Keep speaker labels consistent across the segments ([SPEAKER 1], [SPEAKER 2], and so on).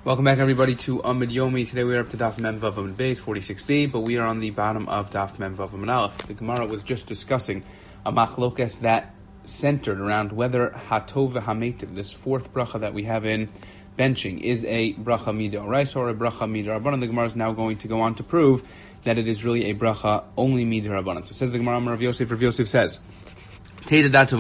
[SPEAKER 1] Welcome back, everybody, to Amid Yomi. Today we are up to Daf Mem Vav Amid Beis 46b, but we are on the bottom of Daf Mem Vav Amid Aleph. The Gemara was just discussing a machlokes that centered around whether Hatov v'Hametiv, this fourth bracha that we have in benching, is a bracha midoraisa or a bracha midorabanan. The Gemara is now going to go on to prove that it is really a bracha only midorabanan. So says the Gemara, Rav Yosef says, you should know that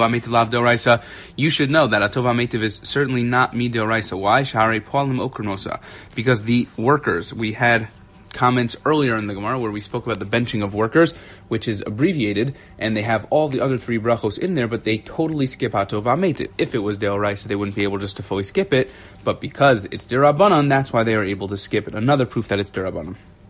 [SPEAKER 1] Atov HaMeitiv is certainly not midoraisa. Why? Because the workers, we had comments earlier in the Gemara where we spoke about the benching of workers, which is abbreviated, and they have all the other three brachos in there, but they totally skip Atov HaMeitiv. If it was deoraisa, they wouldn't be able just to fully skip it, but because it's derabanan, that's why they are able to skip it. Another proof that it's derabanan.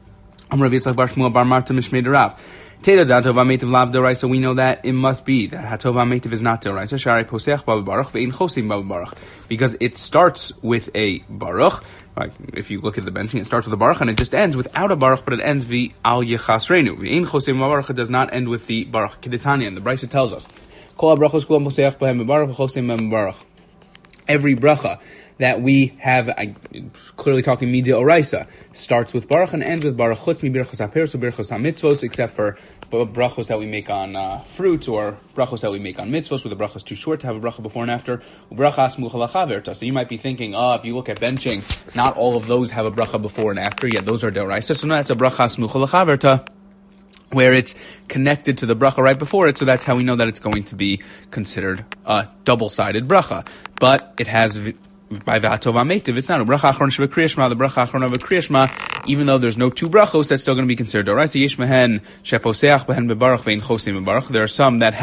[SPEAKER 1] So we know that it must be that Hatov HaMeitiv is not Deoraisa. Shari Posech Baba Baruch Ve'in Chosim Baba Baruch, because it starts with a Baruch. Like if you look at the benching, it starts with a Baruch and it just ends without a Baruch, but it ends Al Yechasreinu. Ve'in Chosim Baba Baruch, it does not end with the Baruch. Kedetanya, and the Brisa tells us, Kol HaBrachos Kulam Posech B'hem Baruch V'chosim B'hem Baruch. Every bracha that we have, clearly talking midoraisa, starts with baruch and ends with baruch chutz mi birchos haperos or birchos hamitzvos, except for brachos that we make on fruits or brachos that we make on mitzvos, where the bracha is too short to have a bracha before and after. So you might be thinking, if you look at benching, not all of those have a bracha before and after, yet those are deoraisa. So now it's a bracha smucha lachaverta, where it's connected to the bracha right before it, so that's how we know that it's going to be considered a double-sided bracha. But it has, by Hatov HaMeitiv, it's not a bracha achron shebekriya shema, the bracha achron of a kriya shema, even though there's no two brachos, that's still going to be considered doraisa. Yesh mehen sheposeach behen bebaruch ve'in chosim bebaruch. There are some that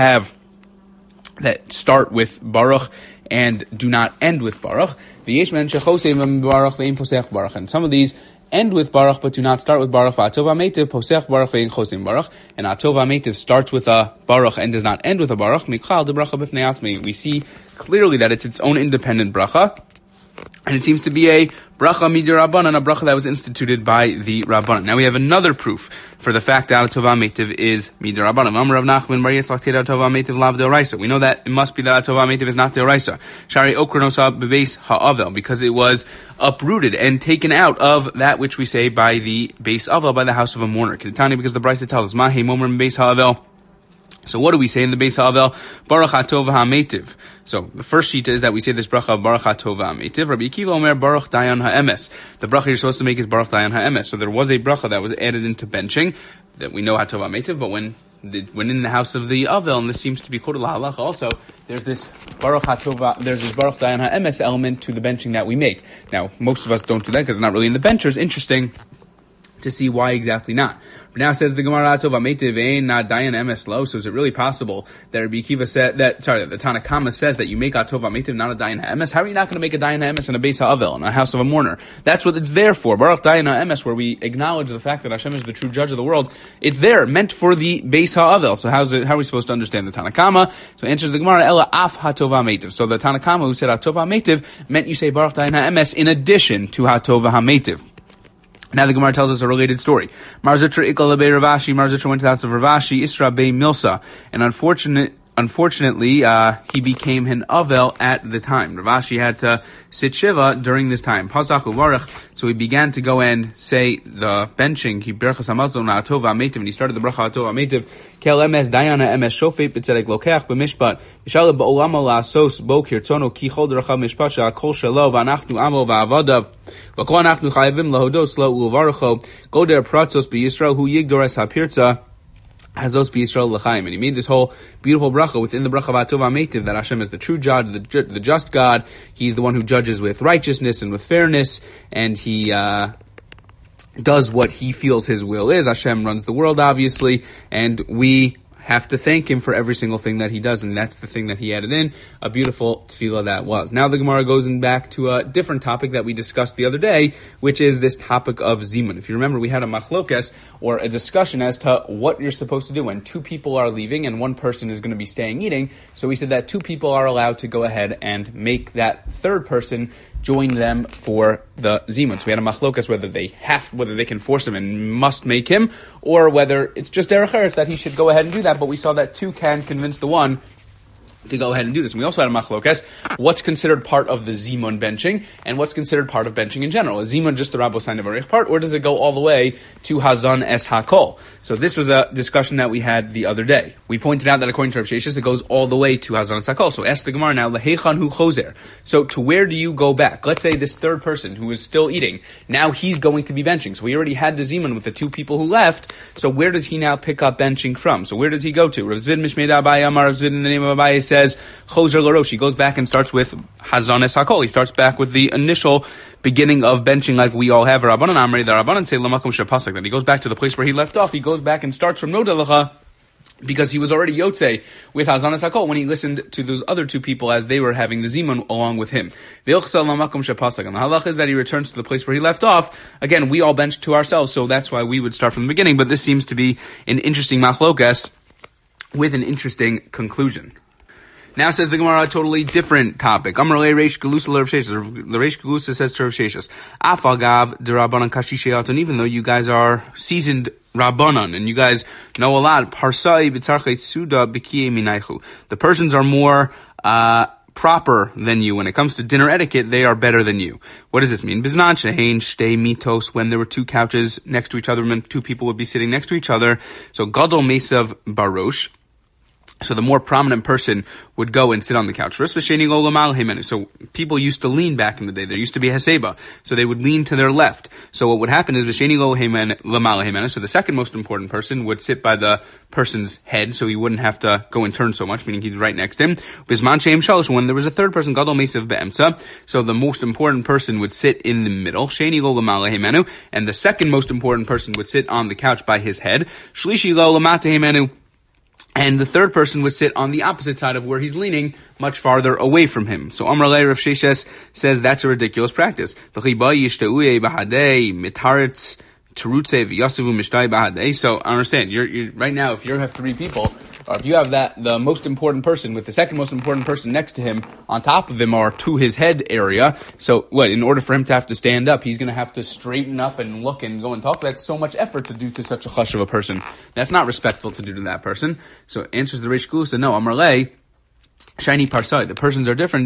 [SPEAKER 1] start with baruch and do not end with baruch. V'yesh mehen shechosim bebaruch ve'in poseach baruch. And some of these end with baruch but do not start with baruch. Hatov HaMeitiv posech baruch ve'in chosim baruch. And Hatov HaMeitiv starts with a baruch and does not end with a baruch. Michal de bracha b'fnei atzmi. We see clearly that it's its own independent bracha, and it seems to be a bracha midorabanan, a bracha that was instituted by the Rabbanan. Now we have another proof for the fact that Atov HaMeitiv is midorabanan. Amar Rav Nachman bar Yitzchak Atov HaMeitiv lav deoraisa. We know that it must be that Atov HaMeitiv is not deoraisa. Shari okronosa bebeis ha'avel, because it was uprooted and taken out of that which we say by the beis avel, by the house of a mourner. Kedetani, because the Brisa tells us, Mahe momer beis ha'avel. So what do we say in the Beis Havel? Baruch Hatov HaMeitiv. So the first sheet is that we say this bracha of Baruch Hatov HaMeitiv. Rabbi Akiva Omer Baruch Dayan HaEmes. The bracha you're supposed to make is Baruch Dayan HaEmes. So there was a bracha that was added into benching that we know Hatov HaMeitiv, but when in the house of the Avel, and this seems to be quoted lahalacha also, there's this Baruch Dayan HaEmes element to the benching that we make. Now most of us don't do that because it's not really in the benchers. Interesting to see why exactly not. But now says the Gemara, Atov HaMeitiv ein not dayan emes lo. So is it really possible that Rabbi Akiva said that the Tanna Kama says that you make Atov HaMeitiv not a dayan emes? How are you not going to make a dayan emes in a beis ha'avel, in a house of a mourner? That's what it's there for. Baruch dayan emes, where we acknowledge the fact that Hashem is the true judge of the world. It's there, meant for the beis ha'avel. So how are we supposed to understand the Tanna Kama? So answers the Gemara, Ela af Hatov HaMeitiv. So the Tanna Kama who said Atov HaMeitiv meant you say Baruch dayan emes in addition to Hatov HaMeitiv. Now the Gemara tells us a related story. Mar Zutra ikla lebei Ravashi. Mar Zutra went to the house of Ravashi, Isra bei Milsa, and unfortunately, he became an avel at the time. Ravashi had to sit shiva during this time. Pasach uvarach. So he began to go and say the benching. He berachas hamazon Hatov HaMeitiv, and he started the bracha Hatov HaMeitiv. Kel emes dayana emes shofet b'tzedek lokeach b'mishpat. Yishal ba'olamo la'asos bo kirtono ki chol derachav mishpat she'akol shelo v'anachnu amo v'avodav v'kol anachnu chayavim lahodos lo u'varacho go der pratzos b'Yisrael hu yigdores hapirtza Hazos b'Yisrael l'chaim. And he made this whole beautiful bracha within the bracha of Atov HaMeitiv that Hashem is the true judge, the just God. He's the one who judges with righteousness and with fairness, and he does what he feels his will is. Hashem runs the world, obviously, and we have to thank him for every single thing that he does, and that's the thing that he added in. A beautiful tefillah that was. Now the Gemara goes back to a different topic that we discussed the other day, which is this topic of zimun. If you remember, we had a machlokes, or a discussion as to what you're supposed to do when two people are leaving and one person is going to be staying eating. So we said that two people are allowed to go ahead and make that third person join them for the zimun. So we had a machlokas whether they can force him and must make him, or whether it's just derech eretz that he should go ahead and do that. But we saw that two can convince the one to go ahead and do this. And we also had a machlokes, what's considered part of the zimun benching, and what's considered part of benching in general. Is zimun just the Rabosai Nevarich part, or does it go all the way to Hazan Es HaKol? So this was a discussion that we had the other day. We pointed out that according to Rav Sheshes, it goes all the way to Hazan Es HaKol. So ask the Gemara now, Lehechan hu choser. So to where do you go back? Let's say this third person who is still eating, now he's going to be benching. So we already had the zimun with the two people who left, so where does he now pick up benching from? So where does he go to? Rav Zvid Mishmei Abaye Amar, Rav Zvid in the name of Abaye says, Choser Larosh. He goes back and starts with Hazan Es HaKol. He starts back with the initial beginning of benching like we all have. Rabbanan Amri, the Rabbanan say Lamakom Shepasek. Then he goes back to the place where he left off. He goes back and starts from Nodalacha, because he was already Yotze with Hazan Es HaKol when he listened to those other two people as they were having the Zimun along with him. And the halach is that he returns to the place where he left off. Again, we all bench to ourselves, so that's why we would start from the beginning, but this seems to be an interesting machlokas with an interesting conclusion. Now says the Gemara a totally different topic. Amrle Reish Galusa Rav Sheshes. The Reish Galusa says to Rav Sheshes, Afagav de Rabbanan Kashisheaton, even though you guys are seasoned Rabbanan and you guys know a lot, Parsai B'tzarchei Suda B'kiyei Minaychu. The Persians are more proper than you. When it comes to dinner etiquette, they are better than you. What does this mean? Bizman shehein shtei mitos, when there were two couches next to each other, when two people would be sitting next to each other. So Gadol Mesav Barosh. So the more prominent person would go and sit on the couch. So people used to lean back in the day. There used to be a Haseba. So they would lean to their left. So what would happen is so the second most important person would sit by the person's head, so he wouldn't have to go and turn so much, meaning he's right next to him. When there was a third person, so the most important person would sit in the middle. And the second most important person would sit on the couch by his head. And the third person would sit on the opposite side of where he's leaning, much farther away from him. So Amralei Rav Sheshes says that's a ridiculous practice. So I understand, you're right now, if you have three people, or if you have the most important person with the second most important person next to him on top of him or to his head area, so what, in order for him to have to stand up, he's going to have to straighten up and look and go and talk? That's so much effort to do to such a chush of a person. That's not respectful to do to that person. So answers the Reish Galusa, no, Amrlei, Shiny Parsai. The persons are different.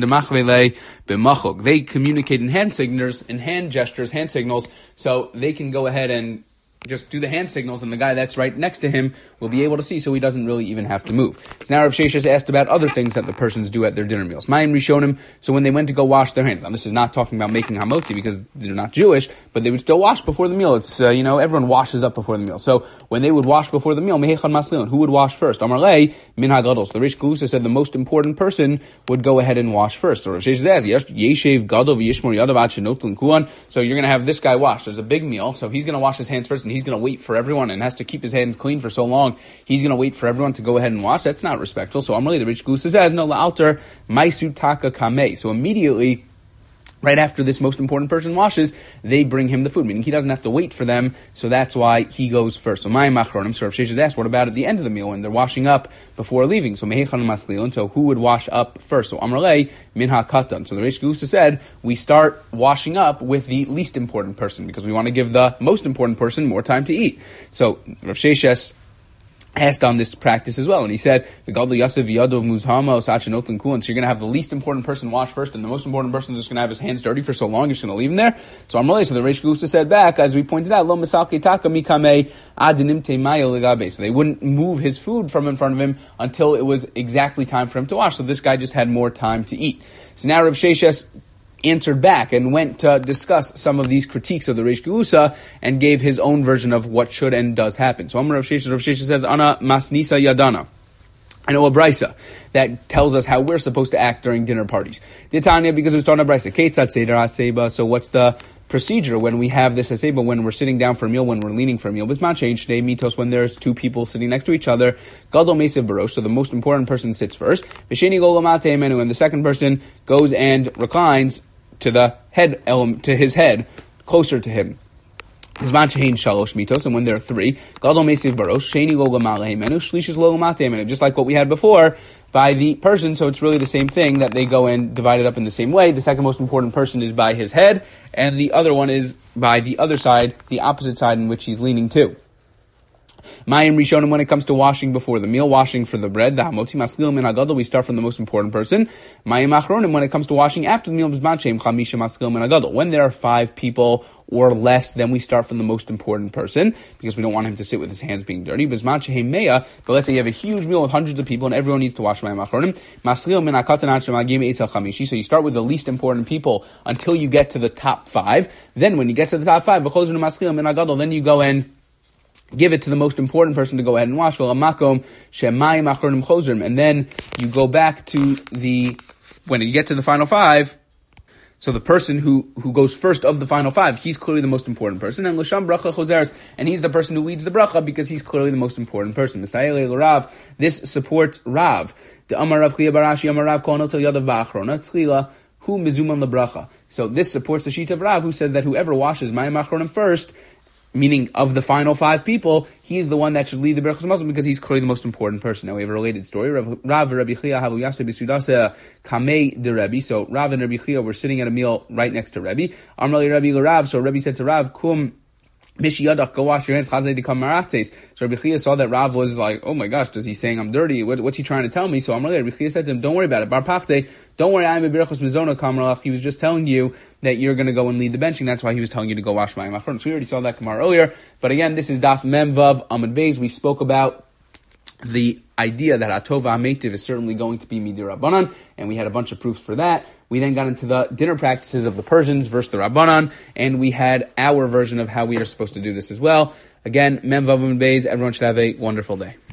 [SPEAKER 1] They communicate in hand signals, in hand gestures, hand signals, so they can go ahead and just do the hand signals, and the guy that's right next to him will be able to see, so he doesn't really even have to move. So now Rav Sheshes asked about other things that the persons do at their dinner meals. Mayim Rishonim, so when they went to go wash their hands. Now this is not talking about making hamotzi because they're not Jewish, but they would still wash before the meal. It's, everyone washes up before the meal. So when they would wash before the meal, Mehechan Maslilon, who would wash first? Amarlei, Min HaGadol. So the Reish Galusa said the most important person would go ahead and wash first. So Rav Sheshes asked, Yeshev Gadol v'yishmor yadav ad shenotlan kuan. So you're going to have this guy wash. There's a big meal, so he's going to wash his hands first, and he's going to wait for everyone and has to keep his hands clean for so long. He's going to wait for everyone to go ahead and wash. That's not respectful. So Amrali, the Reish Galusa says, no, la'alter maisu taka kamei. So immediately, right after this most important person washes, they bring him the food, meaning he doesn't have to wait for them, so that's why he goes first. So my machronim, so Rav Sheshes asked, what about at the end of the meal when they're washing up before leaving? So mehechan maslilon, so who would wash up first? So Amrlei min hakatan. So the Reish Galusa said, we start washing up with the least important person because we want to give the most important person more time to eat. So Rav Sheshes asked on this practice as well, and he said, "The gadol yasev yadov muzhama osachenotlin kuan." So you're going to have the least important person wash first, and the most important person is just going to have his hands dirty for so long, you're just going to leave him there. So Amrullah, so the Reish Galusa said back, as we pointed out, lo misalke taka mikame adinim temayo legabe. So they wouldn't move his food from in front of him until it was exactly time for him to wash. So this guy just had more time to eat. So now Rav Sheshes answered back and went to discuss some of these critiques of the Reish Galusa and gave his own version of what should and does happen. So Rav Sheshes says, Ana masnisa yadana. I know a brisa that tells us how we're supposed to act during dinner parties. The Tanya, because it was talking about brisa. Ketzat seder haseba. So what's the procedure when we have this haseba, when we're sitting down for a meal, when we're leaning for a meal? Bisman change shnei mitos, when there's two people sitting next to each other. Gadol mesev barosh. So the most important person sits first. V'sheni go lamate menu, and the second person goes and reclines to the head element, to his head, closer to him. And when there are three, just like what we had before by the person, so it's really the same thing that they go and divide it up in the same way. The second most important person is by his head, and the other one is by the other side, the opposite side in which he's leaning to. Mayim Rishonim, when it comes to washing before the meal, washing for the bread, the Hamotzi Maskil Min Hagadol, we start from the most important person. Mayim Achronim, when it comes to washing after the meal, B'zman She'em Chamisha Maskil Min Hagadol. When there are 5 people or less, then we start from the most important person, because we don't want him to sit with his hands being dirty. But let's say you have a huge meal with hundreds of people and everyone needs to wash Mayim Achronim. So you start with the least important people until you get to the top 5. Then when you get to the top 5, then you go and give it to the most important person to go ahead and wash. And then you go back to when you get to the final 5, so the person who goes first of the final 5, he's clearly the most important person. And L'sham bracha choseres, and he's the person who leads the bracha because he's clearly the most important person. Rav, this supports Rav. The Amar Rav Chia Barashi, Amar Rav Kono Tel Yadav Ba'achrona, Tzchila, Hu Mizuman LeBracha. So this supports the sheet of Rav, who said that whoever washes Mayim Achronim first, meaning of the final 5 people, he's the one that should lead the Berachos Mazon because he's clearly the most important person. Now we have a related story. Rav Rabbi Chia Havu Yaseh B'Sudasa Kamei de Rebbe. So Rav and Rabbi Chia were sitting at a meal right next to Rebbe. Amrali Rabbi Rav. So Rebbe said to Rav, Kum Mishiyadach, go wash your hands. Chazay dekam maratzes. So Rabbi Chia saw that Rav was like, oh my gosh, does he saying I'm dirty? What's he trying to tell me? So Amrali Rabbi Chia said to him, don't worry about it. Bar Pachte, don't worry, I'm a Berachos Mizona Kamralach. He was just telling you that you're going to go and lead the benching. That's why he was telling you to go wash Mayim Achronim. So we already saw that Gemara earlier. But again, this is Daf Mem Vav Amud Beis. We spoke about the idea that Atova Ametiv is certainly going to be Midir Rabbanan, and we had a bunch of proofs for that. We then got into the dinner practices of the Persians versus the Rabbanan, and we had our version of how we are supposed to do this as well. Again, Mem Vav Amud Beis. Everyone should have a wonderful day.